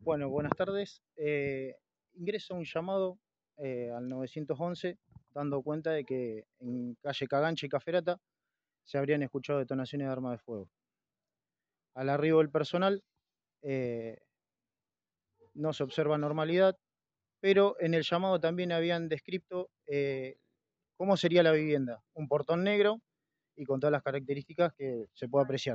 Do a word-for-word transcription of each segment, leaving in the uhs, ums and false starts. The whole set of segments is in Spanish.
Bueno, buenas tardes. Eh, ingreso un llamado eh, al nueve once dando cuenta de que en calle Cagancha y Caferata se habrían escuchado detonaciones de armas de fuego. Al arribo del personal eh, no se observa normalidad, pero en el llamado también habían descrito eh, cómo sería la vivienda. Un portón negro y con todas las características que se puede apreciar.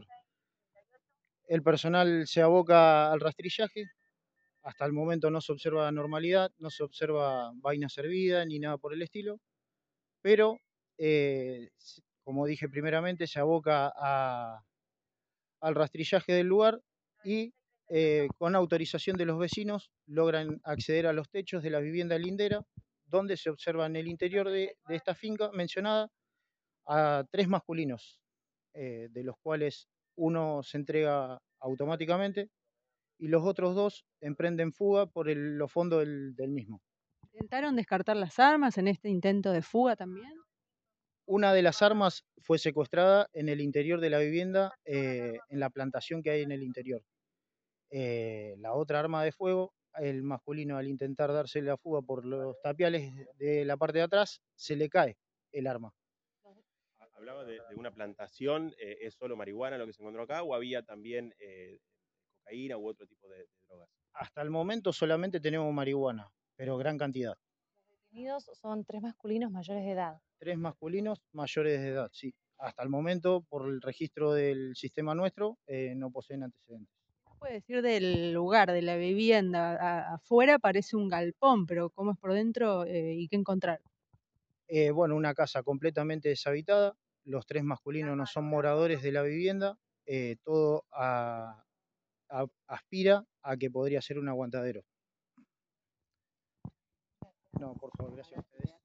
El personal se aboca al rastrillaje. Hasta el momento no se observa normalidad, no se observa vaina servida ni nada por el estilo, pero eh, como dije primeramente, se aboca a- al rastrillaje del lugar y eh, con autorización de los vecinos logran acceder a los techos de la vivienda lindera, donde se observa en el interior de, de esta finca mencionada a tres masculinos, eh, de los cuales uno se entrega automáticamente y los otros dos emprenden fuga por el- los fondos del, del mismo. ¿Intentaron descartar las armas en este intento de fuga también? Una de las armas fue secuestrada en el interior de la vivienda, eh, en la plantación que hay en el interior. Eh, la otra arma de fuego, el masculino al intentar darse la fuga por los tapiales de la parte de atrás, se le cae el arma. Hablaba de, de una plantación, eh, ¿es solo marihuana lo que se encontró acá o había también eh, cocaína u otro tipo de, de drogas? Hasta el momento solamente tenemos marihuana, pero gran cantidad. Detenidos son tres masculinos mayores de edad. Tres masculinos mayores de edad, sí. Hasta el momento, por el registro del sistema nuestro, eh, no poseen antecedentes. Puede decir del lugar, de la vivienda. A- afuera parece un galpón, pero cómo es por dentro eh, y qué encontrar. Eh, bueno, una casa completamente deshabitada, los tres masculinos no son moradores de la vivienda, eh, todo a- a- aspira a que podría ser un aguantadero. No, por favor, gracias a ustedes.